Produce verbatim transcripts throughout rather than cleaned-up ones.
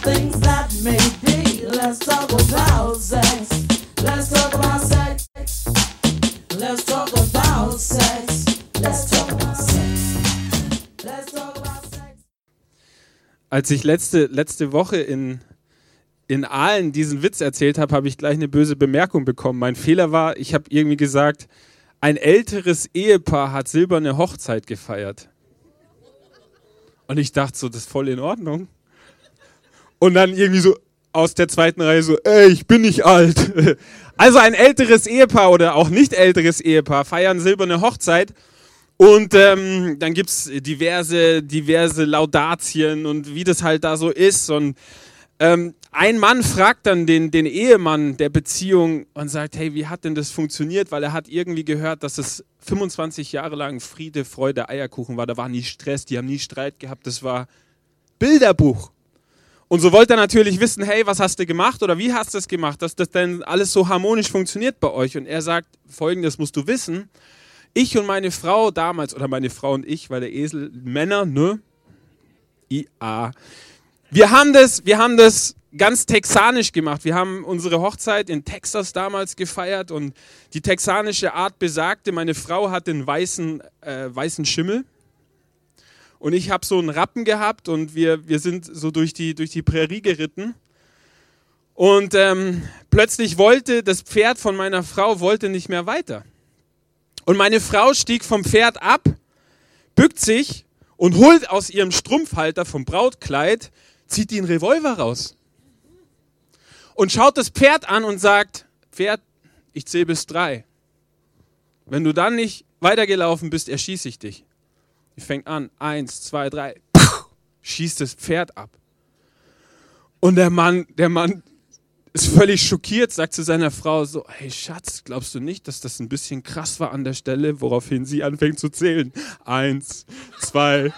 things that may be. Let's talk about sex. Let's talk about sex. Let's talk about sex. Let's talk about sex. Let's talk about sex. Als ich letzte, letzte Woche in, in Aalen diesen Witz erzählt habe, habe ich gleich eine böse Bemerkung bekommen. Mein Fehler war, ich habe irgendwie gesagt, ein älteres Ehepaar hat silberne Hochzeit gefeiert. Und ich dachte so, das ist voll in Ordnung. Und dann irgendwie so aus der zweiten Reihe so, ey, ich bin nicht alt. Also ein älteres Ehepaar oder auch nicht älteres Ehepaar feiern silberne Hochzeit. Und ähm, dann gibt es diverse, diverse Laudatien und wie das halt da so ist. Und ähm, ein Mann fragt dann den, den Ehemann der Beziehung und sagt, hey, wie hat denn das funktioniert? Weil er hat irgendwie gehört, dass es fünfundzwanzig Jahre lang Friede, Freude, Eierkuchen war. Da war nie Stress, die haben nie Streit gehabt. Das war Bilderbuch. Und so wollte er natürlich wissen, hey, was hast du gemacht oder wie hast du es gemacht, dass das denn alles so harmonisch funktioniert bei euch? Und er sagt, Folgendes musst du wissen. Ich und meine Frau damals, oder meine Frau und ich, weil der Esel, Männer, ne? I A. Wir haben das, wir haben das ganz texanisch gemacht. Wir haben unsere Hochzeit in Texas damals gefeiert und die texanische Art besagte, meine Frau hat den weißen, äh, weißen Schimmel und ich habe so einen Rappen gehabt und wir, wir sind so durch die, durch die Prärie geritten und ähm, plötzlich wollte das Pferd von meiner Frau wollte nicht mehr weiter. Und meine Frau stieg vom Pferd ab, bückt sich und holt aus ihrem Strumpfhalter vom Brautkleid, zieht die einen Revolver raus und schaut das Pferd an und sagt, Pferd, ich zähle bis drei. Wenn du dann nicht weitergelaufen bist, erschieße ich dich. Die fängt an, eins, zwei, drei, schießt das Pferd ab. Und der Mann, der Mann ist völlig schockiert, sagt zu seiner Frau so, hey Schatz, glaubst du nicht, dass das ein bisschen krass war an der Stelle, woraufhin sie anfängt zu zählen? Eins, zwei.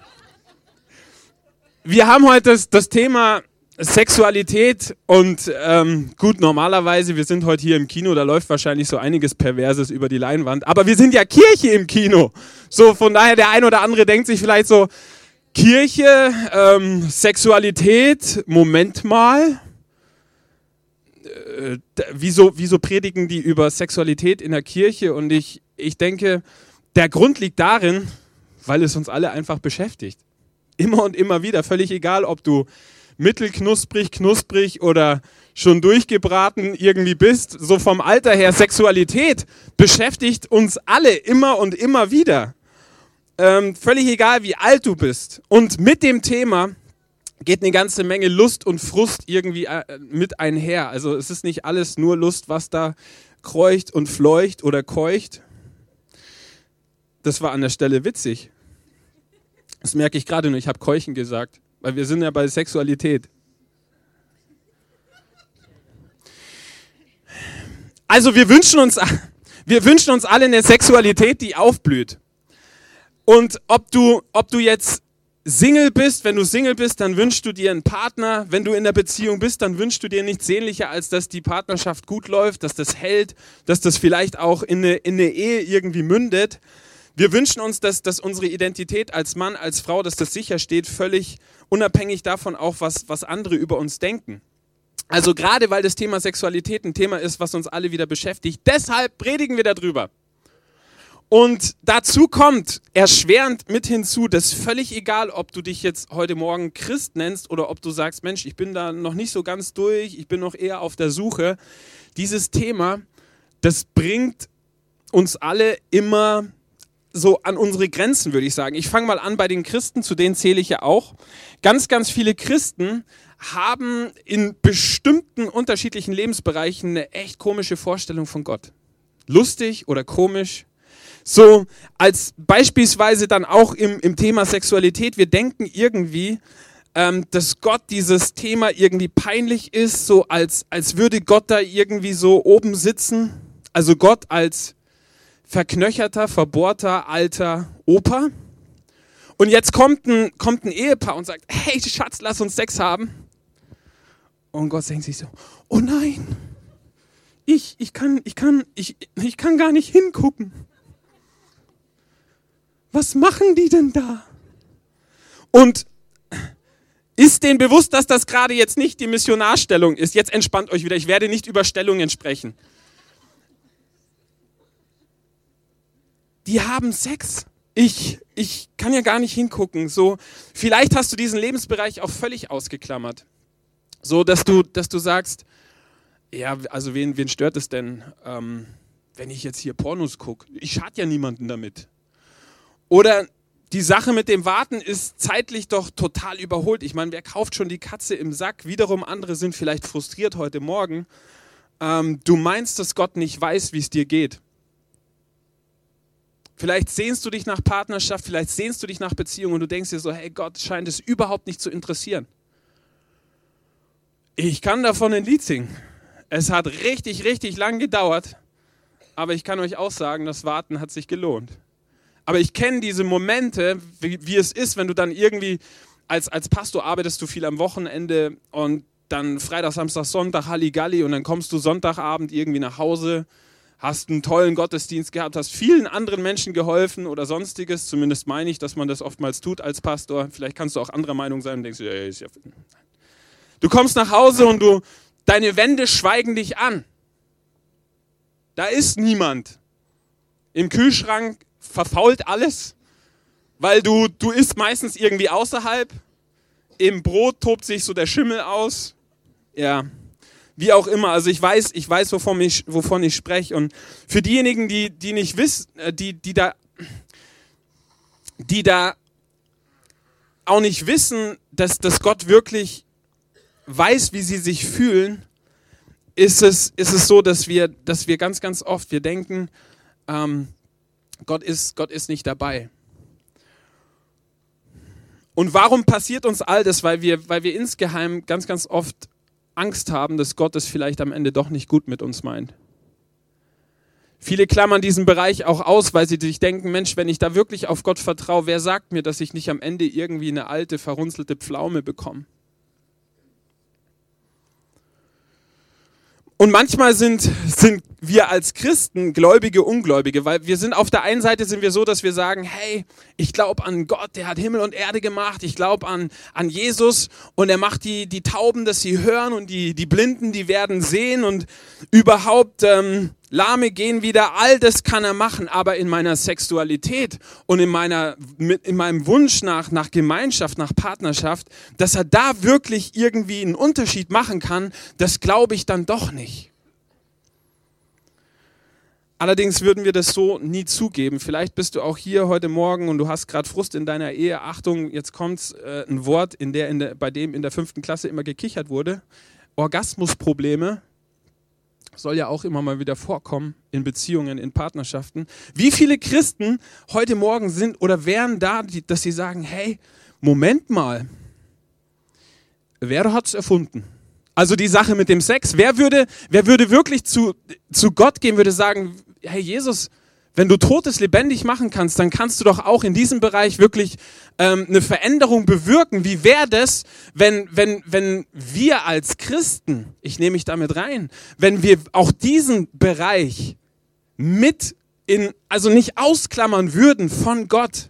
Wir haben heute das, das Thema Sexualität und ähm, gut, normalerweise, wir sind heute hier im Kino, da läuft wahrscheinlich so einiges Perverses über die Leinwand, aber wir sind ja Kirche im Kino. So, von daher, der ein oder andere denkt sich vielleicht so, Kirche, ähm, Sexualität, Moment mal, äh, wieso, wieso predigen die über Sexualität in der Kirche? Und ich, ich denke, der Grund liegt darin, weil es uns alle einfach beschäftigt. Immer und immer wieder, völlig egal, ob du mittelknusprig, knusprig oder schon durchgebraten irgendwie bist. So vom Alter her, Sexualität beschäftigt uns alle immer und immer wieder. Ähm, völlig egal, wie alt du bist. Und mit dem Thema geht eine ganze Menge Lust und Frust irgendwie äh, mit einher. Also es ist nicht alles nur Lust, was da kreucht und fleucht oder keucht. Das war an der Stelle witzig. Das merke ich gerade nur, ich habe Keuchen gesagt, weil wir sind ja bei Sexualität. Also wir wünschen uns, wir wünschen uns alle eine Sexualität, die aufblüht. Und ob du, ob du jetzt Single bist, wenn du Single bist, dann wünschst du dir einen Partner. Wenn du in der Beziehung bist, dann wünschst du dir nichts sehnlicher, als dass die Partnerschaft gut läuft, dass das hält, dass das vielleicht auch in eine, in eine Ehe irgendwie mündet. Wir wünschen uns, dass, dass unsere Identität als Mann, als Frau, dass das sicher steht, völlig unabhängig davon auch, was, was andere über uns denken. Also gerade weil das Thema Sexualität ein Thema ist, was uns alle wieder beschäftigt, deshalb predigen wir darüber. Und dazu kommt erschwerend mit hinzu, dass völlig egal, ob du dich jetzt heute Morgen Christ nennst oder ob du sagst, Mensch, ich bin da noch nicht so ganz durch, ich bin noch eher auf der Suche. Dieses Thema, das bringt uns alle immer so an unsere Grenzen, würde ich sagen. Ich fange mal an bei den Christen, zu denen zähle ich ja auch. Ganz, ganz viele Christen haben in bestimmten unterschiedlichen Lebensbereichen eine echt komische Vorstellung von Gott. Lustig oder komisch. So als beispielsweise dann auch im, im Thema Sexualität. Wir denken irgendwie, ähm, dass Gott dieses Thema irgendwie peinlich ist, so als, als würde Gott da irgendwie so oben sitzen. Also Gott als verknöcherter, verbohrter, alter Opa. Und jetzt kommt ein, kommt ein Ehepaar und sagt, hey Schatz, lass uns Sex haben. Und Gott denkt sich so, oh nein, ich, ich, kann, ich, kann, ich, ich kann gar nicht hingucken. Was machen die denn da? Und Ist denen bewusst, dass das gerade jetzt nicht die Missionarstellung ist? Jetzt entspannt euch wieder, ich werde nicht über Stellungen sprechen. Die haben Sex. Ich, ich kann ja gar nicht hingucken. So, vielleicht hast du diesen Lebensbereich auch völlig ausgeklammert. So, dass du, dass du sagst, ja, also wen, wen stört es denn, ähm, wenn ich jetzt hier Pornos gucke? Ich schade ja niemanden damit. Oder die Sache mit dem Warten ist zeitlich doch total überholt. Ich meine, wer kauft schon die Katze im Sack? Wiederum andere sind vielleicht frustriert heute Morgen. Ähm, du meinst, dass Gott nicht weiß, wie es dir geht. Vielleicht sehnst du dich nach Partnerschaft, vielleicht sehnst du dich nach Beziehung und du denkst dir so, hey, Gott scheint es überhaupt nicht zu interessieren. Ich kann davon ein Lied singen. Es hat richtig, richtig lang gedauert, aber ich kann euch auch sagen, das Warten hat sich gelohnt. Aber ich kenne diese Momente, wie, wie es ist, wenn du dann irgendwie, als, als Pastor arbeitest du viel am Wochenende und dann Freitag, Samstag, Sonntag, Halligalli und dann kommst du Sonntagabend irgendwie nach Hause, hast einen tollen Gottesdienst gehabt, hast vielen anderen Menschen geholfen oder sonstiges, zumindest meine ich, dass man das oftmals tut als Pastor. Vielleicht kannst du auch anderer Meinung sein und denkst, ja, ist ja. Du kommst nach Hause und du, deine Wände schweigen dich an. Da ist niemand. Im Kühlschrank verfault alles, weil du, du isst meistens irgendwie außerhalb. Im Brot tobt sich so der Schimmel aus. Ja, wie auch immer. Also ich weiß, ich weiß, wovon ich, wovon ich spreche. Und für diejenigen, die, die nicht wissen, die, die da, die da auch nicht wissen, dass, dass Gott wirklich weiß, wie sie sich fühlen, ist es, ist es so, dass wir, dass wir ganz, ganz oft, wir denken, ähm, Gott ist, Gott ist nicht dabei. Und warum passiert uns all das? Weil wir, weil wir insgeheim ganz, ganz oft Angst haben, dass Gott es vielleicht am Ende doch nicht gut mit uns meint. Viele klammern diesen Bereich auch aus, weil sie sich denken, Mensch, wenn ich da wirklich auf Gott vertraue, wer sagt mir, dass ich nicht am Ende irgendwie eine alte, verrunzelte Pflaume bekomme? Und manchmal sind, sind wir als Christen Gläubige, Ungläubige, weil wir sind auf der einen Seite sind wir so, dass wir sagen, hey, ich glaube an Gott, der hat Himmel und Erde gemacht, ich glaube an, an Jesus und er macht die, die Tauben, dass sie hören und die, die Blinden, die werden sehen und überhaupt ähm, Lahme gehen wieder, all das kann er machen, aber in meiner Sexualität und in, meiner, in meinem Wunsch nach, nach Gemeinschaft, nach Partnerschaft, dass er da wirklich irgendwie einen Unterschied machen kann, das glaube ich dann doch nicht. Allerdings würden wir das so nie zugeben. Vielleicht bist du auch hier heute Morgen und du hast gerade Frust in deiner Ehe. Achtung, jetzt kommt äh, ein Wort, in der, in der, bei dem in der fünften Klasse immer gekichert wurde. Orgasmusprobleme. Soll ja auch immer mal wieder vorkommen in Beziehungen, in Partnerschaften. Wie viele Christen heute Morgen sind oder wären da, die, dass sie sagen, hey, Moment mal, wer hat es erfunden? Also die Sache mit dem Sex, wer würde, wer würde wirklich zu, zu Gott gehen, würde sagen, hey Jesus, wenn du Totes lebendig machen kannst, dann kannst du doch auch in diesem Bereich wirklich ähm, eine Veränderung bewirken. Wie wäre das, wenn, wenn, wenn wir als Christen, ich nehme mich damit rein, wenn wir auch diesen Bereich mit in, also nicht ausklammern würden von Gott?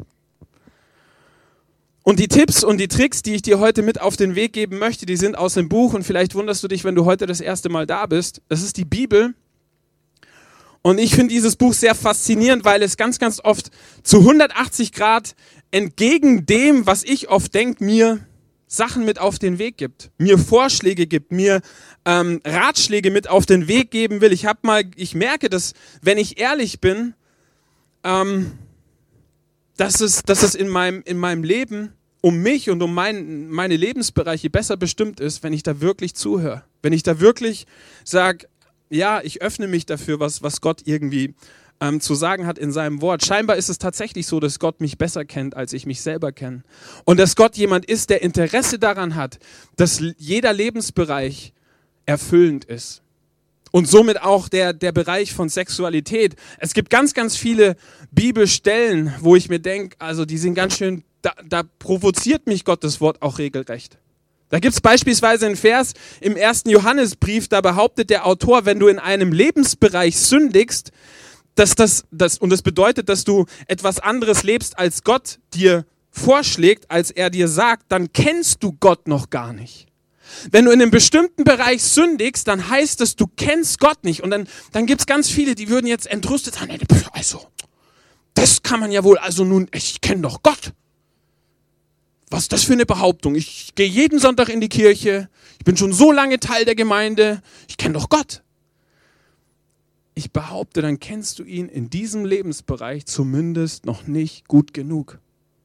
Und die Tipps und die Tricks, die ich dir heute mit auf den Weg geben möchte, die sind aus dem Buch und vielleicht wunderst du dich, wenn du heute das erste Mal da bist. Das ist die Bibel. Und ich finde dieses Buch sehr faszinierend, weil es ganz, ganz oft zu hundertachtzig Grad entgegen dem, was ich oft denke, mir Sachen mit auf den Weg gibt, mir Vorschläge gibt, mir ähm, Ratschläge mit auf den Weg geben will. Ich habe mal, ich merke, dass, wenn ich ehrlich bin, ähm, dass es, dass es in meinem, in meinem Leben um mich und um mein, meine Lebensbereiche besser bestimmt ist, wenn ich da wirklich zuhöre. Wenn ich da wirklich sage, ja, ich öffne mich dafür, was, was Gott irgendwie ähm, zu sagen hat in seinem Wort. Scheinbar ist es tatsächlich so, dass Gott mich besser kennt, als ich mich selber kenne. Und dass Gott jemand ist, der Interesse daran hat, dass jeder Lebensbereich erfüllend ist. Und somit auch der, der Bereich von Sexualität. Es gibt ganz, ganz viele Bibelstellen, wo ich mir denke, also die sind ganz schön, da, da provoziert mich Gottes Wort auch regelrecht. Da gibt es beispielsweise einen Vers im ersten Johannesbrief, da behauptet der Autor, wenn du in einem Lebensbereich sündigst, dass das, das, und das bedeutet, dass du etwas anderes lebst, als Gtt dir vorschlägt, als er dir sagt, dann kennst du Gott noch gar nicht. Wenn du in einem bestimmten Bereich sündigst, dann heißt es, du kennst Gott nicht. Und dann, dann gibt es ganz viele, die würden jetzt entrüstet sein. Also, das kann man ja wohl, also nun, ich kenne doch Gott. Was ist das für eine Behauptung? Ich gehe jeden Sonntag in die Kirche, ich bin schon so lange Teil der Gemeinde, ich kenne doch Gott. Ich behaupte, dann kennst du ihn in diesem Lebensbereich zumindest noch nicht gut genug.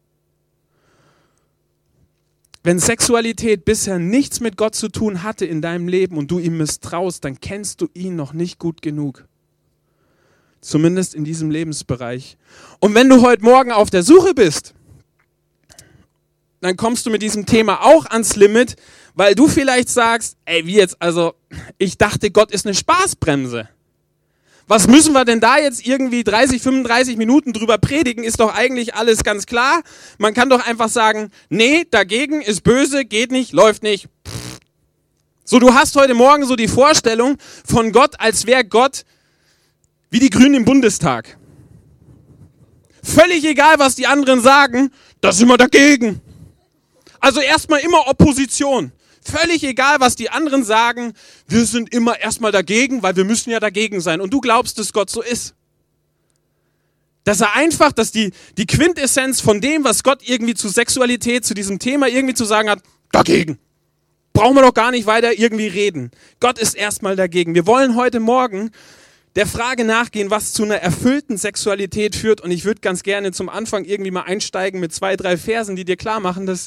Wenn Sexualität bisher nichts mit Gott zu tun hatte in deinem Leben und du ihm misstraust, dann kennst du ihn noch nicht gut genug. Zumindest in diesem Lebensbereich. Und wenn du heute Morgen auf der Suche bist, dann kommst du mit diesem Thema auch ans Limit, weil du vielleicht sagst, ey, wie jetzt, also ich dachte, Gott ist eine Spaßbremse. Was müssen wir denn da jetzt irgendwie dreißig, fünfunddreißig Minuten drüber predigen? Ist doch eigentlich alles ganz klar. Man kann doch einfach sagen, nee, dagegen ist böse, geht nicht, läuft nicht. Pff. So, du hast heute Morgen so die Vorstellung von Gott, als wäre Gott wie die Grünen im Bundestag. Völlig egal, was die anderen sagen, da sind wir dagegen. Also erstmal immer Opposition. Völlig egal, was die anderen sagen, wir sind immer erstmal dagegen, weil wir müssen ja dagegen sein. Und du glaubst, dass Gott so ist. Dass er einfach, dass die, die Quintessenz von dem, was Gott irgendwie zu Sexualität, zu diesem Thema irgendwie zu sagen hat, dagegen. Brauchen wir doch gar nicht weiter irgendwie reden. Gott ist erstmal dagegen. Wir wollen heute Morgen der Frage nachgehen, was zu einer erfüllten Sexualität führt. Und ich würde ganz gerne zum Anfang irgendwie mal einsteigen mit zwei, drei Versen, die dir klar machen, dass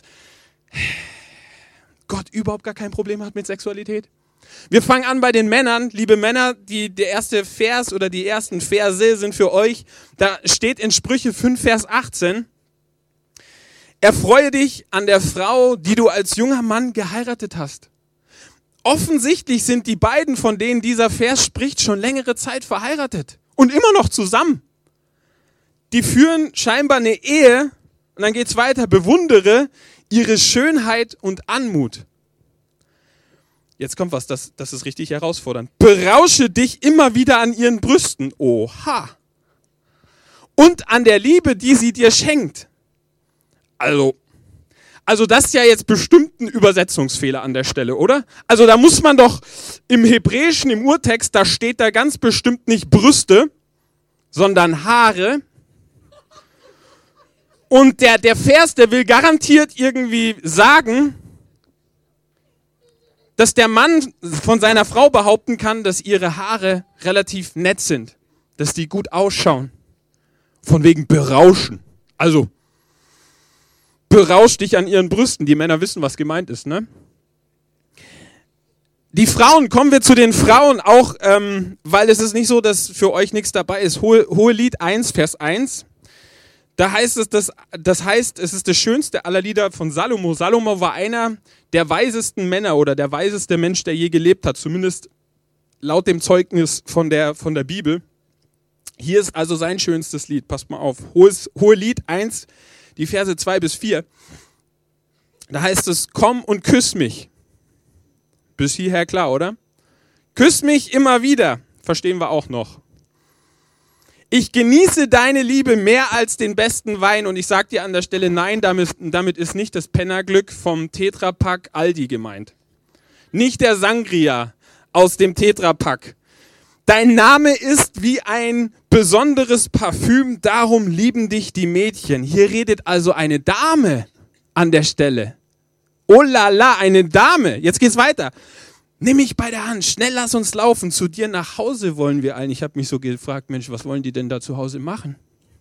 Gott überhaupt gar kein Problem hat mit Sexualität. Wir fangen an bei den Männern. Liebe Männer, die, der erste Vers oder die ersten Verse sind für euch. Da steht in Sprüche fünf, Vers achtzehn. Erfreue dich an der Frau, die du als junger Mann geheiratet hast. Offensichtlich sind die beiden, von denen dieser Vers spricht, schon längere Zeit verheiratet und immer noch zusammen. Die führen scheinbar eine Ehe und dann geht's weiter. Bewundere ihre Schönheit und Anmut. Jetzt kommt was, das, das ist richtig herausfordernd. Berausche dich immer wieder an ihren Brüsten. Oha. Und an der Liebe, die sie dir schenkt. Also, also das ist ja jetzt bestimmt ein Übersetzungsfehler an der Stelle, oder? Also da muss man doch im Hebräischen, im Urtext, da steht da ganz bestimmt nicht Brüste, sondern Haare. Und der, der Vers, der will garantiert irgendwie sagen, dass der Mann von seiner Frau behaupten kann, dass ihre Haare relativ nett sind, dass die gut ausschauen. Von wegen berauschen. Also, berausch dich an ihren Brüsten. Die Männer wissen, was gemeint ist, ne? Die Frauen, kommen wir zu den Frauen auch, ähm, weil es ist nicht so, dass für euch nichts dabei ist. Hohe, Hohelied eins, Vers eins. Da heißt es, das, das heißt, es ist das schönste aller Lieder von Salomo. Salomo war einer der weisesten Männer oder der weiseste Mensch, der je gelebt hat, zumindest laut dem Zeugnis von der, von der Bibel. Hier ist also sein schönstes Lied, passt mal auf. Hohes, Hohelied eins, die Verse zwei bis vier. Da heißt es, komm und küss mich. Bis hierher klar, oder? Küss mich immer wieder, verstehen wir auch noch. Ich genieße deine Liebe mehr als den besten Wein und ich sage dir an der Stelle, nein, damit, damit ist nicht das Pennerglück vom Tetrapack Aldi gemeint. Nicht der Sangria aus dem Tetrapack. Dein Name ist wie ein besonderes Parfüm, darum lieben dich die Mädchen. Hier redet also eine Dame an der Stelle. Oh la la, eine Dame. Jetzt geht's weiter. Nimm mich bei der Hand, schnell lass uns laufen, zu dir nach Hause wollen wir allen. Ich habe mich so gefragt, Mensch, was wollen die denn da zu Hause machen?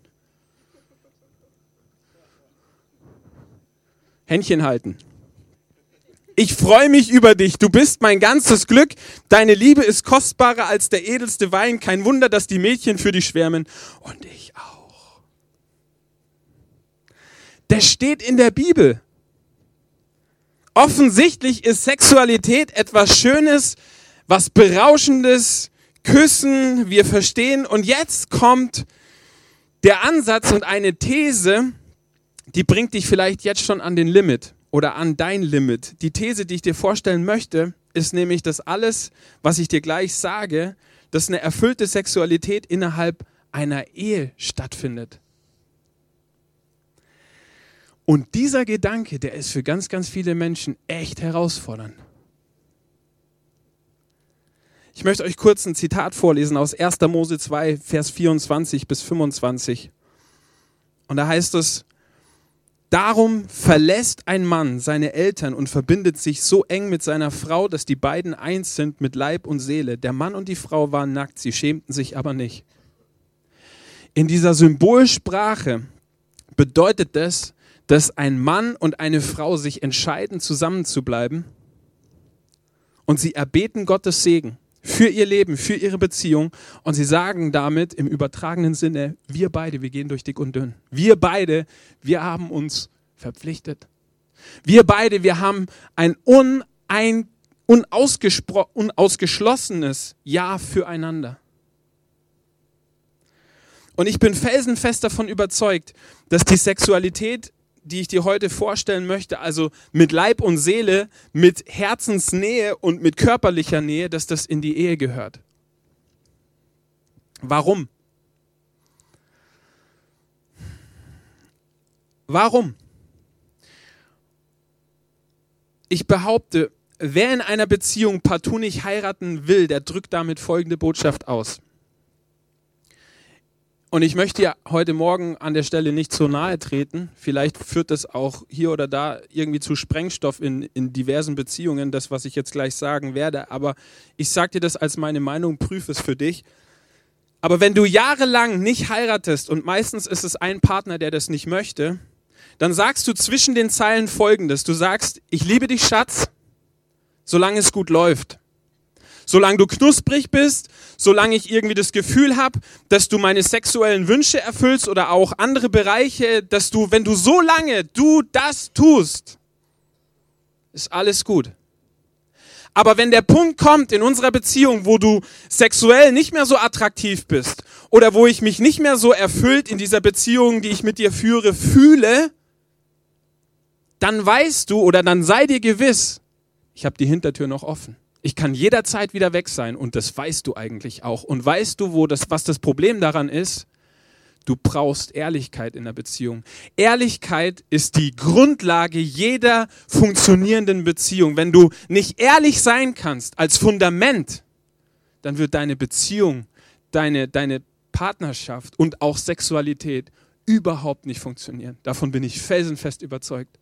Händchen halten. Ich freue mich über dich, du bist mein ganzes Glück, deine Liebe ist kostbarer als der edelste Wein, kein Wunder, dass die Mädchen für dich schwärmen und ich auch. Das steht in der Bibel. Offensichtlich ist Sexualität etwas Schönes, was Berauschendes, Küssen, wir verstehen. Und jetzt kommt der Ansatz und eine These, die bringt dich vielleicht jetzt schon an den Limit oder an dein Limit. Die These, die ich dir vorstellen möchte, ist nämlich, dass alles, was ich dir gleich sage, dass eine erfüllte Sexualität innerhalb einer Ehe stattfindet. Und dieser Gedanke, der ist für ganz, ganz viele Menschen echt herausfordernd. Ich möchte euch kurz ein Zitat vorlesen aus erster Mose zwei, Vers vierundzwanzig bis fünfundzwanzig. Und da heißt es: Darum verlässt ein Mann seine Eltern und verbindet sich so eng mit seiner Frau, dass die beiden eins sind mit Leib und Seele. Der Mann und die Frau waren nackt, sie schämten sich aber nicht. In dieser Symbolsprache bedeutet das, dass ein Mann und eine Frau sich entscheiden, zusammenzubleiben, und sie erbeten Gottes Segen für ihr Leben, für ihre Beziehung, und sie sagen damit im übertragenen Sinne: Wir beide, wir gehen durch dick und dünn. Wir beide, wir haben uns verpflichtet. Wir beide, wir haben ein unein, unausgespro- unausgeschlossenes Ja füreinander. Und ich bin felsenfest davon überzeugt, dass die Sexualität, die ich dir heute vorstellen möchte, also mit Leib und Seele, mit Herzensnähe und mit körperlicher Nähe, dass das in die Ehe gehört. Warum? Warum? Ich behaupte, wer in einer Beziehung partout nicht heiraten will, der drückt damit folgende Botschaft aus. Und ich möchte ja heute Morgen an der Stelle nicht so nahe treten. Vielleicht führt das auch hier oder da irgendwie zu Sprengstoff in, in diversen Beziehungen, das, was ich jetzt gleich sagen werde. Aber ich sage dir das als meine Meinung, prüfe es für dich. Aber wenn du jahrelang nicht heiratest, und meistens ist es ein Partner, der das nicht möchte, dann sagst du zwischen den Zeilen Folgendes. Du sagst: Ich liebe dich, Schatz, solange es gut läuft. Solange du knusprig bist, solange ich irgendwie das Gefühl habe, dass du meine sexuellen Wünsche erfüllst oder auch andere Bereiche, dass du, wenn du so lange du das tust, ist alles gut. Aber wenn der Punkt kommt in unserer Beziehung, wo du sexuell nicht mehr so attraktiv bist oder wo ich mich nicht mehr so erfüllt in dieser Beziehung, die ich mit dir führe, fühle, dann weißt du oder dann sei dir gewiss, ich habe die Hintertür noch offen. Ich kann jederzeit wieder weg sein, und das weißt du eigentlich auch. Und weißt du, wo das, was das Problem daran ist? Du brauchst Ehrlichkeit in der Beziehung. Ehrlichkeit ist die Grundlage jeder funktionierenden Beziehung. Wenn du nicht ehrlich sein kannst als Fundament, dann wird deine Beziehung, deine, deine Partnerschaft und auch Sexualität überhaupt nicht funktionieren. Davon bin ich felsenfest überzeugt.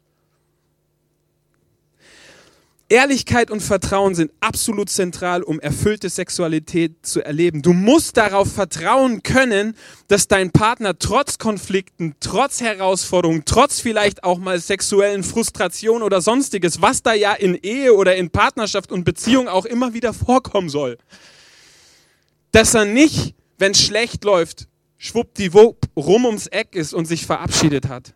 Ehrlichkeit und Vertrauen sind absolut zentral, um erfüllte Sexualität zu erleben. Du musst darauf vertrauen können, dass dein Partner trotz Konflikten, trotz Herausforderungen, trotz vielleicht auch mal sexuellen Frustrationen oder sonstiges, was da ja in Ehe oder in Partnerschaft und Beziehung auch immer wieder vorkommen soll, dass er nicht, wenn es schlecht läuft, schwuppdiwupp rum ums Eck ist und sich verabschiedet hat.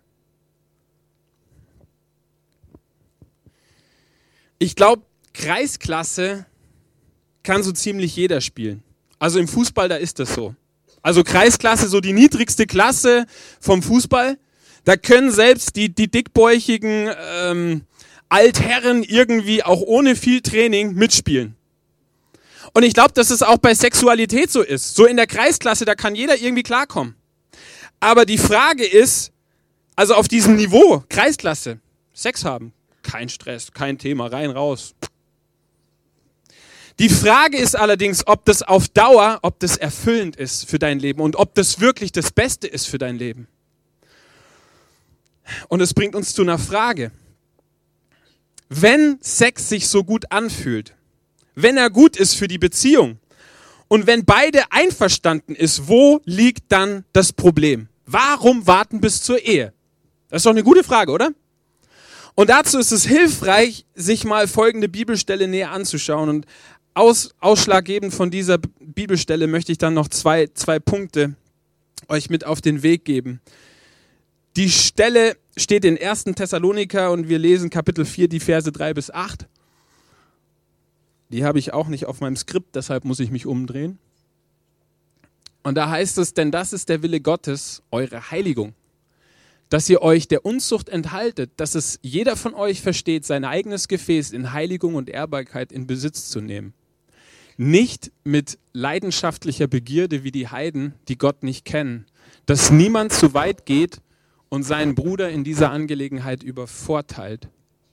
Ich glaube, Kreisklasse kann so ziemlich jeder spielen. Also im Fußball, da ist das so. Also Kreisklasse, so die niedrigste Klasse vom Fußball. Da können selbst die, die dickbäuchigen ähm, Altherren irgendwie auch ohne viel Training mitspielen. Und ich glaube, dass es auch bei Sexualität so ist. So in der Kreisklasse, da kann jeder irgendwie klarkommen. Aber die Frage ist, also auf diesem Niveau, Kreisklasse, Sex haben. Kein Stress, kein Thema, rein, raus. Die Frage ist allerdings, ob das auf Dauer, ob das erfüllend ist für dein Leben und ob das wirklich das Beste ist für dein Leben. Und es bringt uns zu einer Frage. Wenn Sex sich so gut anfühlt, wenn er gut ist für die Beziehung und wenn beide einverstanden ist, wo liegt dann das Problem? Warum warten bis zur Ehe? Das ist doch eine gute Frage, oder? Und dazu ist es hilfreich, sich mal folgende Bibelstelle näher anzuschauen. Und aus, ausschlaggebend von dieser Bibelstelle möchte ich dann noch zwei, zwei Punkte euch mit auf den Weg geben. Die Stelle steht in ersten Thessaloniker und wir lesen Kapitel vier, die Verse drei bis acht. Die habe ich auch nicht auf meinem Skript, deshalb muss ich mich umdrehen. Und da heißt es, denn das ist der Wille Gottes, eure Heiligung. Dass ihr euch der Unzucht enthaltet, dass es jeder von euch versteht, sein eigenes Gefäß in Heiligung und Ehrbarkeit in Besitz zu nehmen. Nicht mit leidenschaftlicher Begierde wie die Heiden, die Gott nicht kennen. Dass niemand zu weit geht und seinen Bruder in dieser Angelegenheit übervorteilt.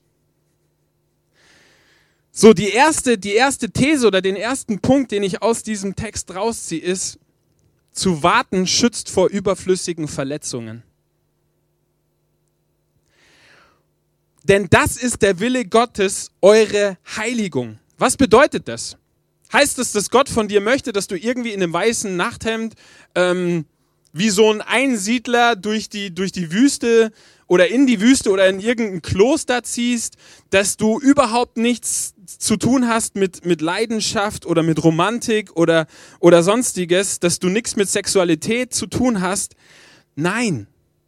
So, die erste, die erste These oder den ersten Punkt, den ich aus diesem Text rausziehe, ist, zu warten schützt vor überflüssigen Verletzungen. Denn das ist der Wille Gottes, eure Heiligung. Was bedeutet das? Heißt es, dass Gott von dir möchte, dass du irgendwie in einem weißen Nachthemd ähm, wie so ein Einsiedler durch die, durch die Wüste oder in die Wüste oder in irgendein Kloster ziehst, dass du überhaupt nichts zu tun hast mit, mit Leidenschaft oder mit Romantik oder, oder sonstiges, dass du nichts mit Sexualität zu tun hast? Nein.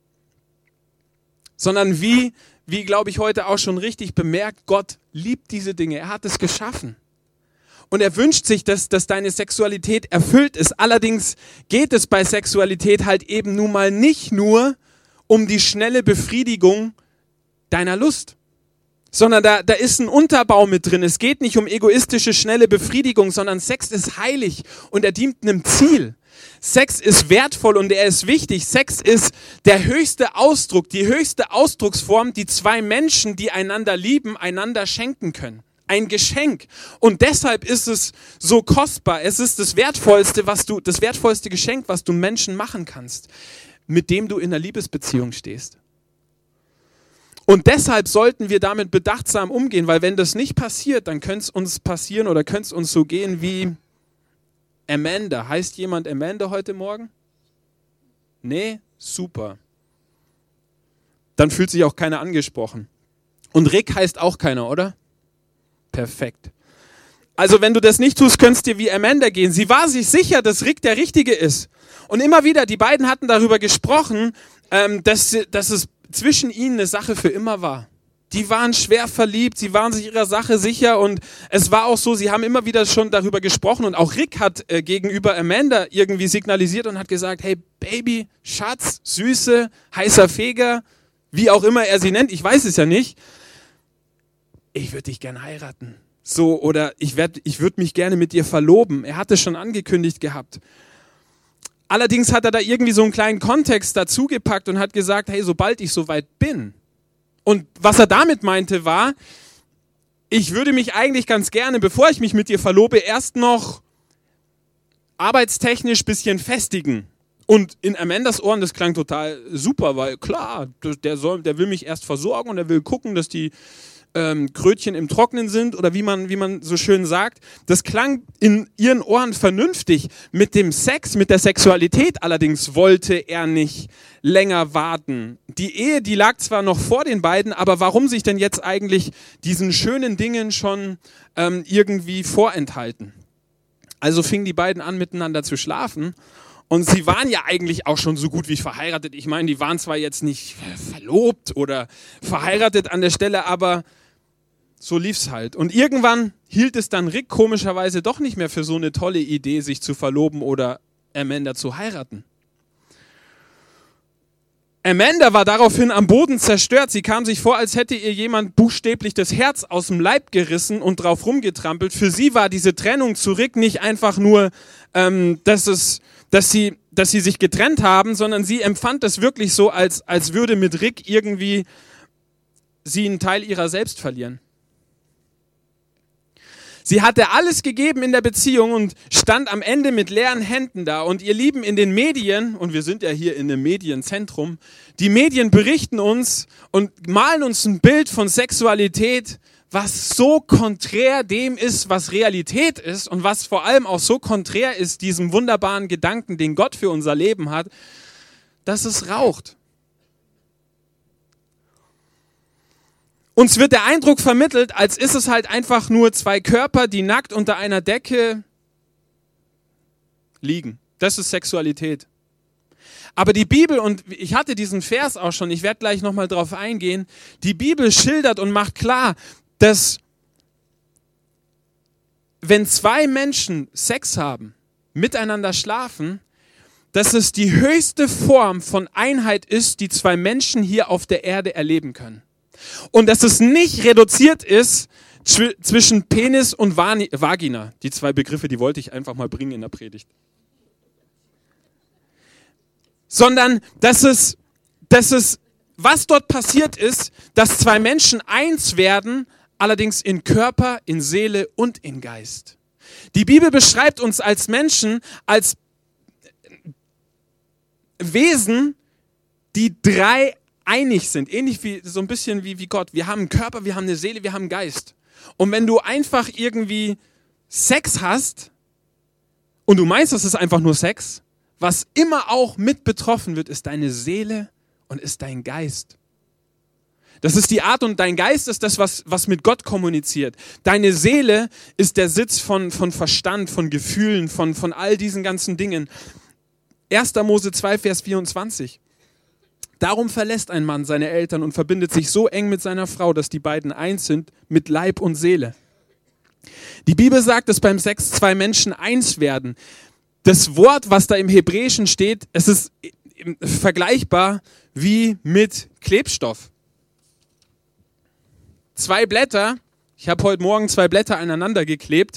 Sondern wie, wie glaube ich heute auch schon richtig bemerkt, Gott liebt diese Dinge. Er hat es geschaffen. Und er wünscht sich, dass, dass deine Sexualität erfüllt ist. Allerdings geht es bei Sexualität halt eben nun mal nicht nur um die schnelle Befriedigung deiner Lust, sondern da, da ist ein Unterbau mit drin. Es geht nicht um egoistische, schnelle Befriedigung, sondern Sex ist heilig und er dient einem Ziel. Sex ist wertvoll und er ist wichtig. Sex ist der höchste Ausdruck, die höchste Ausdrucksform, die zwei Menschen, die einander lieben, einander schenken können. Ein Geschenk. Und deshalb ist es so kostbar. Es ist das wertvollste, was du, das wertvollste Geschenk, was du Menschen machen kannst, mit dem du in einer Liebesbeziehung stehst. Und deshalb sollten wir damit bedachtsam umgehen, weil wenn das nicht passiert, dann könnte es uns passieren oder könnte es uns so gehen wie Amanda. Heißt jemand Amanda heute Morgen? Nee? Super. Dann fühlt sich auch keiner angesprochen. Und Rick heißt auch keiner, oder? Perfekt. Also wenn du das nicht tust, könnte es dir wie Amanda gehen. Sie war sich sicher, dass Rick der Richtige ist. Und immer wieder, die beiden hatten darüber gesprochen, ähm, dass, dass es zwischen ihnen eine Sache für immer war. Die waren schwer verliebt, sie waren sich ihrer Sache sicher und es war auch so, sie haben immer wieder schon darüber gesprochen und auch Rick hat äh, gegenüber Amanda irgendwie signalisiert und hat gesagt, hey Baby, Schatz, Süße, heißer Feger, wie auch immer er sie nennt, ich weiß es ja nicht, ich würde dich gerne heiraten. So, oder ich, werd, ich würde mich gerne mit dir verloben. Er hatte schon angekündigt gehabt. Allerdings hat er da irgendwie so einen kleinen Kontext dazu gepackt und hat gesagt, hey, sobald ich soweit bin. Und was er damit meinte war, ich würde mich eigentlich ganz gerne, bevor ich mich mit dir verlobe, erst noch arbeitstechnisch ein bisschen festigen. Und in Amandas Ohren, das klang total super, weil klar, der, soll, der will mich erst versorgen und er will gucken, dass die ähm, Krötchen im Trocknen sind oder wie man, wie man so schön sagt. Das klang in ihren Ohren vernünftig. Mit dem Sex, mit der Sexualität allerdings wollte er nicht länger warten. Die Ehe, die lag zwar noch vor den beiden, aber warum sich denn jetzt eigentlich diesen schönen Dingen schon ähm, irgendwie vorenthalten? Also fingen die beiden an, miteinander zu schlafen. Und sie waren ja eigentlich auch schon so gut wie verheiratet. Ich meine, die waren zwar jetzt nicht verlobt oder verheiratet an der Stelle, aber so lief's halt. Und irgendwann hielt es dann Rick komischerweise doch nicht mehr für so eine tolle Idee, sich zu verloben oder Amanda zu heiraten. Amanda war daraufhin am Boden zerstört. Sie kam sich vor, als hätte ihr jemand buchstäblich das Herz aus dem Leib gerissen und drauf rumgetrampelt. Für sie war diese Trennung zu Rick nicht einfach nur, ähm, dass, es, dass, sie, dass sie sich getrennt haben, sondern sie empfand es wirklich so, als, als würde mit Rick irgendwie sie einen Teil ihrer selbst verlieren. Sie hatte alles gegeben in der Beziehung und stand am Ende mit leeren Händen da. Und ihr Lieben, in den Medien, und wir sind ja hier in einem Medienzentrum, die Medien berichten uns und malen uns ein Bild von Sexualität, was so konträr dem ist, was Realität ist und was vor allem auch so konträr ist diesem wunderbaren Gedanken, den Gott für unser Leben hat, dass es raucht. Uns wird der Eindruck vermittelt, als ist es halt einfach nur zwei Körper, die nackt unter einer Decke liegen. Das ist Sexualität. Aber die Bibel, und ich hatte diesen Vers auch schon, ich werde gleich nochmal drauf eingehen, die Bibel schildert und macht klar, dass wenn zwei Menschen Sex haben, miteinander schlafen, dass es die höchste Form von Einheit ist, die zwei Menschen hier auf der Erde erleben können. Und dass es nicht reduziert ist zw- zwischen Penis und Vani- Vagina. Die zwei Begriffe, die wollte ich einfach mal bringen in der Predigt. Sondern, dass es, dass es, was dort passiert ist, dass zwei Menschen eins werden, allerdings in Körper, in Seele und in Geist. Die Bibel beschreibt uns als Menschen, als Wesen, die drei einig sind, ähnlich wie so ein bisschen wie, wie Gott. Wir haben einen Körper, wir haben eine Seele, wir haben einen Geist. Und wenn du einfach irgendwie Sex hast und du meinst, das ist einfach nur Sex, was immer auch mit betroffen wird, ist deine Seele und ist dein Geist. Das ist die Art, und dein Geist ist das, was, was mit Gott kommuniziert. Deine Seele ist der Sitz von, von Verstand, von Gefühlen, von, von all diesen ganzen Dingen. erster Mose zwei, Vers vierundzwanzig. Darum verlässt ein Mann seine Eltern und verbindet sich so eng mit seiner Frau, dass die beiden eins sind mit Leib und Seele. Die Bibel sagt, dass beim Sex zwei Menschen eins werden. Das Wort, was da im Hebräischen steht, es ist vergleichbar wie mit Klebstoff. Zwei Blätter, ich habe heute Morgen zwei Blätter aneinander geklebt.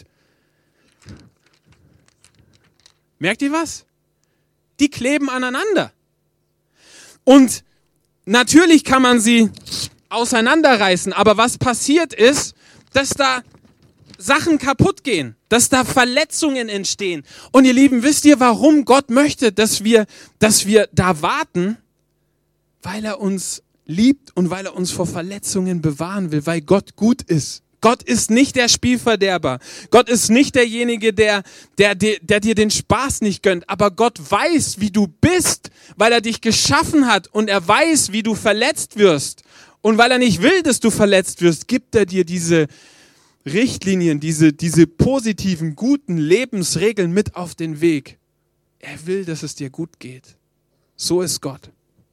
Merkt ihr was? Die kleben aneinander. Und natürlich kann man sie auseinanderreißen, aber was passiert ist, dass da Sachen kaputt gehen, dass da Verletzungen entstehen. Und ihr Lieben, wisst ihr, warum Gott möchte, dass wir, dass wir da warten? Weil er uns liebt und weil er uns vor Verletzungen bewahren will, weil Gott gut ist. Gott ist nicht der Spielverderber. Gott ist nicht derjenige, der, der, der, der dir den Spaß nicht gönnt. Aber Gott weiß, wie du bist, weil er dich geschaffen hat und er weiß, wie du verletzt wirst. Und weil er nicht will, dass du verletzt wirst, gibt er dir diese Richtlinien, diese, diese positiven, guten Lebensregeln mit auf den Weg. Er will, dass es dir gut geht. So ist Gott.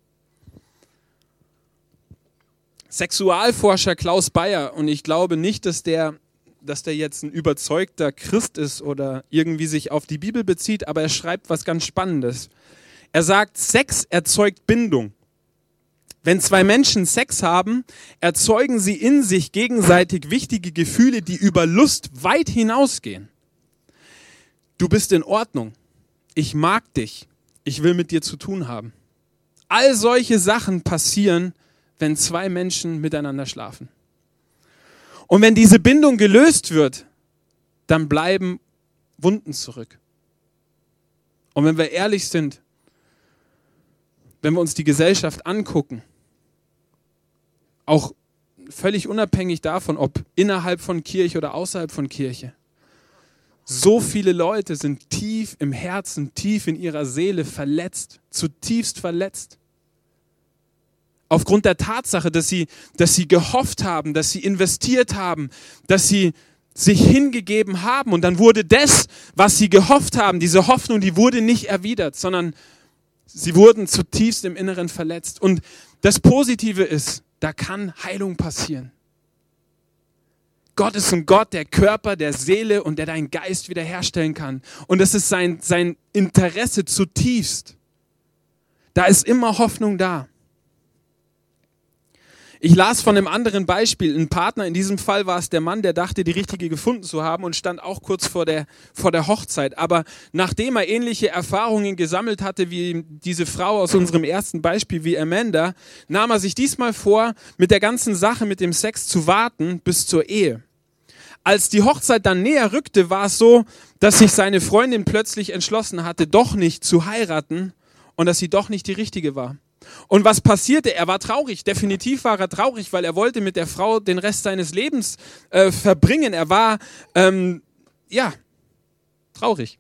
Sexualforscher Klaus Beyer, und ich glaube nicht, dass der, dass der jetzt ein überzeugter Christ ist oder irgendwie sich auf die Bibel bezieht, aber er schreibt was ganz Spannendes. Er sagt, Sex erzeugt Bindung. Wenn zwei Menschen Sex haben, erzeugen sie in sich gegenseitig wichtige Gefühle, die über Lust weit hinausgehen. Du bist in Ordnung. Ich mag dich. Ich will mit dir zu tun haben. All solche Sachen passieren, wenn zwei Menschen miteinander schlafen. Und wenn diese Bindung gelöst wird, dann bleiben Wunden zurück. Und wenn wir ehrlich sind, wenn wir uns die Gesellschaft angucken, auch völlig unabhängig davon, ob innerhalb von Kirche oder außerhalb von Kirche, so viele Leute sind tief im Herzen, tief in ihrer Seele verletzt, zutiefst verletzt. Aufgrund der Tatsache, dass sie, dass sie gehofft haben, dass sie investiert haben, dass sie sich hingegeben haben. Und dann wurde das, was sie gehofft haben, diese Hoffnung, die wurde nicht erwidert, sondern sie wurden zutiefst im Inneren verletzt. Und das Positive ist, da kann Heilung passieren. Gott ist ein Gott der Körper, der Seele und der deinen Geist wiederherstellen kann. Und das ist sein, sein Interesse zutiefst. Da ist immer Hoffnung da. Ich las von einem anderen Beispiel, ein Partner, in diesem Fall war es der Mann, der dachte, die richtige gefunden zu haben und stand auch kurz vor der, vor der Hochzeit. Aber nachdem er ähnliche Erfahrungen gesammelt hatte wie diese Frau aus unserem ersten Beispiel, wie Amanda, nahm er sich diesmal vor, mit der ganzen Sache, mit dem Sex zu warten bis zur Ehe. Als die Hochzeit dann näher rückte, war es so, dass sich seine Freundin plötzlich entschlossen hatte, doch nicht zu heiraten und dass sie doch nicht die richtige war. Und was passierte? Er war traurig. Definitiv war er traurig, weil er wollte mit der Frau den Rest seines Lebens äh, verbringen. Er war, ähm, ja, traurig.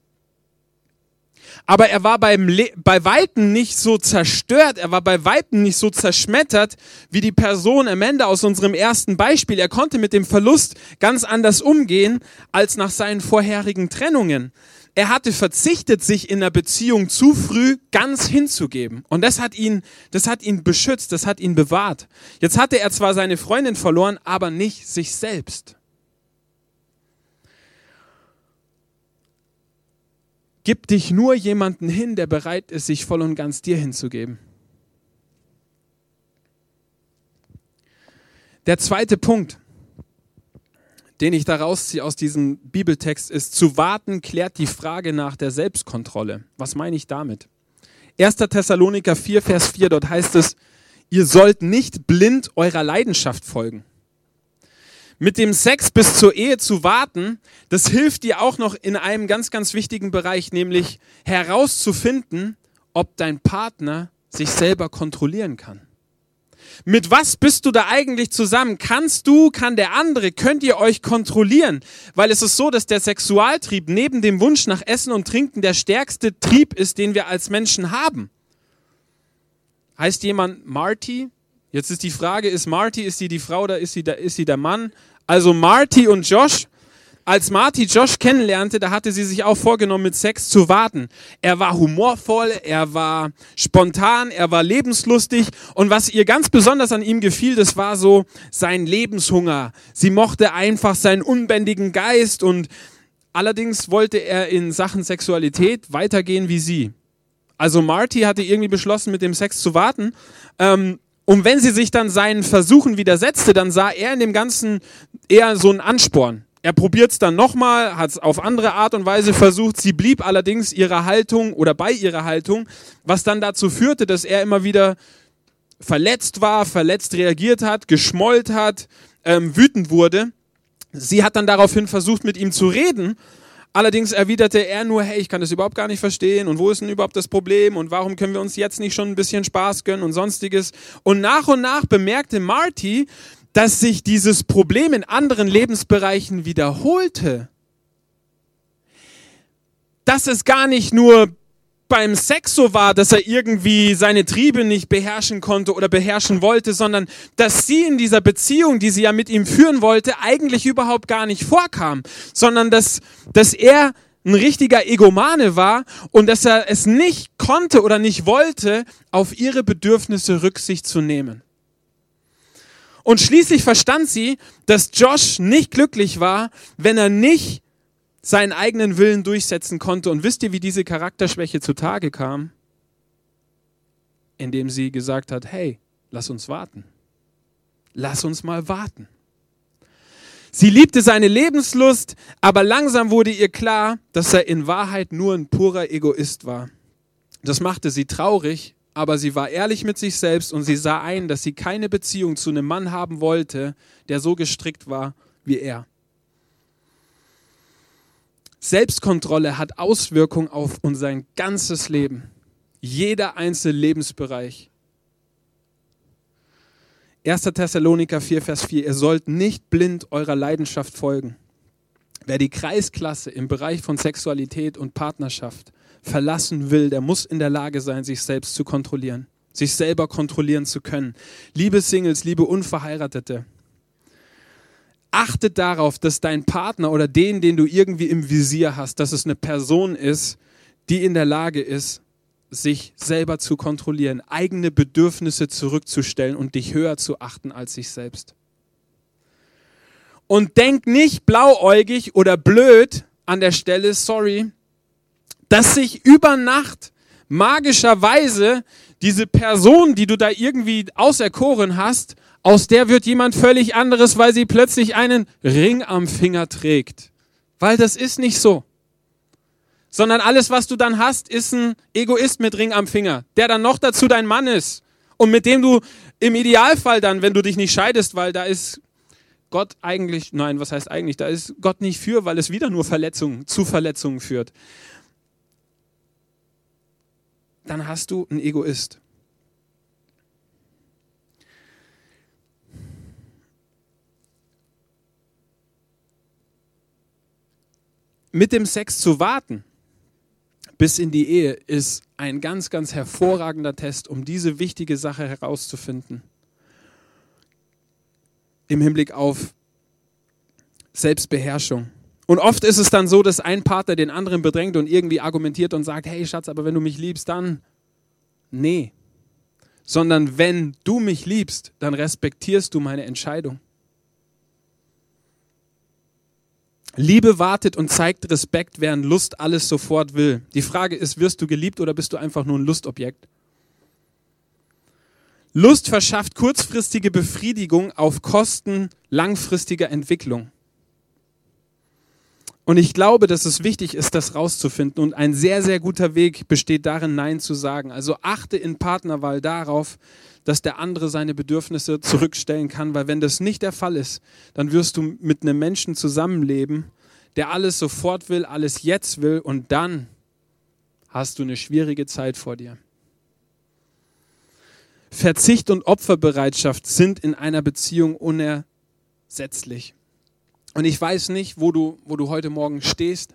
Aber er war beim Le- bei Weitem nicht so zerstört, er war bei Weitem nicht so zerschmettert wie die Person Amanda aus unserem ersten Beispiel. Er konnte mit dem Verlust ganz anders umgehen als nach seinen vorherigen Trennungen. Er hatte verzichtet, sich in einer Beziehung zu früh ganz hinzugeben. Und das hat ihn, das hat ihn beschützt, das hat ihn bewahrt. Jetzt hatte er zwar seine Freundin verloren, aber nicht sich selbst. Gib dich nur jemanden hin, der bereit ist, sich voll und ganz dir hinzugeben. Der zweite Punkt, den ich da rausziehe aus diesem Bibeltext, ist, zu warten klärt die Frage nach der Selbstkontrolle. Was meine ich damit? erster Thessaloniker vier, Vers vier, dort heißt es, ihr sollt nicht blind eurer Leidenschaft folgen. Mit dem Sex bis zur Ehe zu warten, das hilft dir auch noch in einem ganz, ganz wichtigen Bereich, nämlich herauszufinden, ob dein Partner sich selber kontrollieren kann. Mit was bist du da eigentlich zusammen? Kannst du, kann der andere, könnt ihr euch kontrollieren? Weil es ist so, dass der Sexualtrieb neben dem Wunsch nach Essen und Trinken der stärkste Trieb ist, den wir als Menschen haben. Heißt jemand Marty? Jetzt ist die Frage, ist Marty, ist sie die Frau oder ist sie der, ist sie der Mann? Also Marty und Josh. Als Marty Josh kennenlernte, da hatte sie sich auch vorgenommen, mit Sex zu warten. Er war humorvoll, er war spontan, er war lebenslustig. Und was ihr ganz besonders an ihm gefiel, das war so sein Lebenshunger. Sie mochte einfach seinen unbändigen Geist und allerdings wollte er in Sachen Sexualität weitergehen wie sie. Also Marty hatte irgendwie beschlossen, mit dem Sex zu warten. Ähm, und wenn sie sich dann seinen Versuchen widersetzte, dann sah er in dem Ganzen eher so einen Ansporn. Er probiert es dann nochmal, hat es auf andere Art und Weise versucht. Sie blieb allerdings ihrer Haltung oder bei ihrer Haltung, was dann dazu führte, dass er immer wieder verletzt war, verletzt reagiert hat, geschmollt hat, ähm, wütend wurde. Sie hat dann daraufhin versucht, mit ihm zu reden. Allerdings erwiderte er nur, hey, ich kann das überhaupt gar nicht verstehen und wo ist denn überhaupt das Problem und warum können wir uns jetzt nicht schon ein bisschen Spaß gönnen und sonstiges. Und nach und nach bemerkte Marty, dass sich dieses Problem in anderen Lebensbereichen wiederholte. Dass es gar nicht nur beim Sex so war, dass er irgendwie seine Triebe nicht beherrschen konnte oder beherrschen wollte, sondern dass sie in dieser Beziehung, die sie ja mit ihm führen wollte, eigentlich überhaupt gar nicht vorkam, sondern dass, dass er ein richtiger Egomane war und dass er es nicht konnte oder nicht wollte, auf ihre Bedürfnisse Rücksicht zu nehmen. Und schließlich verstand sie, dass Josh nicht glücklich war, wenn er nicht seinen eigenen Willen durchsetzen konnte. Und wisst ihr, wie diese Charakterschwäche zutage kam? Indem sie gesagt hat, hey, lass uns warten. Lass uns mal warten. Sie liebte seine Lebenslust, aber langsam wurde ihr klar, dass er in Wahrheit nur ein purer Egoist war. Das machte sie traurig, aber sie war ehrlich mit sich selbst und sie sah ein, dass sie keine Beziehung zu einem Mann haben wollte, der so gestrickt war wie er. Selbstkontrolle hat Auswirkungen auf unser ganzes Leben. Jeder einzelne Lebensbereich. erster Thessaloniker vier, Vers vier. Ihr sollt nicht blind eurer Leidenschaft folgen. Wer die Kreisklasse im Bereich von Sexualität und Partnerschaft verlassen will, der muss in der Lage sein, sich selbst zu kontrollieren, sich selber kontrollieren zu können. Liebe Singles, liebe Unverheiratete, achtet darauf, dass dein Partner oder den, den du irgendwie im Visier hast, dass es eine Person ist, die in der Lage ist, sich selber zu kontrollieren, eigene Bedürfnisse zurückzustellen und dich höher zu achten als sich selbst. Und denk nicht blauäugig oder blöd an der Stelle, sorry, dass sich über Nacht magischerweise diese Person, die du da irgendwie auserkoren hast, aus der wird jemand völlig anderes, weil sie plötzlich einen Ring am Finger trägt. Weil das ist nicht so. Sondern alles, was du dann hast, ist ein Egoist mit Ring am Finger, der dann noch dazu dein Mann ist und mit dem du im Idealfall dann, wenn du dich nicht scheidest, weil da ist Gott eigentlich, nein, was heißt eigentlich, da ist Gott nicht für, weil es wieder nur Verletzungen, zu Verletzungen führt. Dann hast du einen Egoist. Mit dem Sex zu warten bis in die Ehe ist ein ganz, ganz hervorragender Test, um diese wichtige Sache herauszufinden. Im Hinblick auf Selbstbeherrschung. Und oft ist es dann so, dass ein Partner den anderen bedrängt und irgendwie argumentiert und sagt, hey Schatz, aber wenn du mich liebst, dann... Nee. Sondern wenn du mich liebst, dann respektierst du meine Entscheidung. Liebe wartet und zeigt Respekt, während Lust alles sofort will. Die Frage ist, wirst du geliebt oder bist du einfach nur ein Lustobjekt? Lust verschafft kurzfristige Befriedigung auf Kosten langfristiger Entwicklung. Und ich glaube, dass es wichtig ist, das rauszufinden. Und ein sehr, sehr guter Weg besteht darin, Nein zu sagen. Also achte in Partnerwahl darauf, dass der andere seine Bedürfnisse zurückstellen kann. Weil wenn das nicht der Fall ist, dann wirst du mit einem Menschen zusammenleben, der alles sofort will, alles jetzt will. Und dann hast du eine schwierige Zeit vor dir. Verzicht und Opferbereitschaft sind in einer Beziehung unersetzlich. Und ich weiß nicht, wo du, wo du heute Morgen stehst.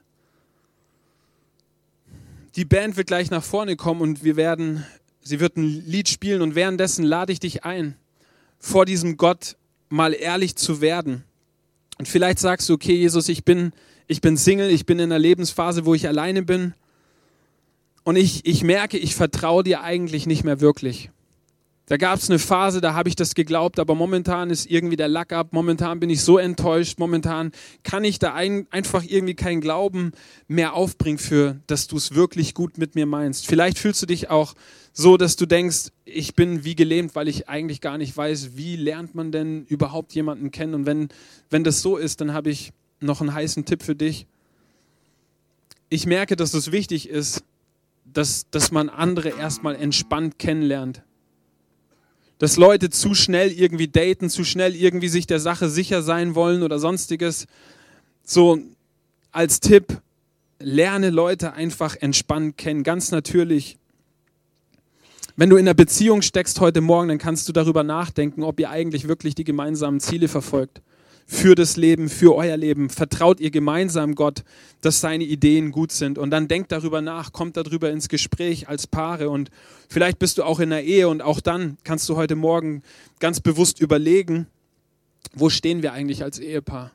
Die Band wird gleich nach vorne kommen und wir werden, sie wird ein Lied spielen und währenddessen lade ich dich ein, vor diesem Gott mal ehrlich zu werden. Und vielleicht sagst du, okay, Jesus, ich bin, ich bin Single, ich bin in einer Lebensphase, wo ich alleine bin und ich, ich merke, ich vertraue dir eigentlich nicht mehr wirklich. Da gab es eine Phase, da habe ich das geglaubt, aber momentan ist irgendwie der Lack ab, momentan bin ich so enttäuscht, momentan kann ich da ein, einfach irgendwie keinen Glauben mehr aufbringen für, dass du es wirklich gut mit mir meinst. Vielleicht fühlst du dich auch so, dass du denkst, ich bin wie gelähmt, weil ich eigentlich gar nicht weiß, wie lernt man denn überhaupt jemanden kennen. Und wenn, wenn das so ist, dann habe ich noch einen heißen Tipp für dich. Ich merke, dass es wichtig ist, dass, dass man andere erstmal entspannt kennenlernt. Dass Leute zu schnell irgendwie daten, zu schnell irgendwie sich der Sache sicher sein wollen oder sonstiges. So als Tipp, lerne Leute einfach entspannt kennen, ganz natürlich. Wenn du in einer Beziehung steckst heute Morgen, dann kannst du darüber nachdenken, ob ihr eigentlich wirklich die gemeinsamen Ziele verfolgt. Für das Leben, für euer Leben. Vertraut ihr gemeinsam Gott, dass seine Ideen gut sind. Und dann denkt darüber nach, kommt darüber ins Gespräch als Paare. Und vielleicht bist du auch in einer Ehe und auch dann kannst du heute Morgen ganz bewusst überlegen, wo stehen wir eigentlich als Ehepaar?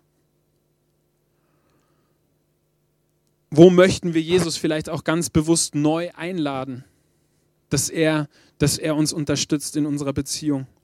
Wo möchten wir Jesus vielleicht auch ganz bewusst neu einladen, dass er, dass er uns unterstützt in unserer Beziehung?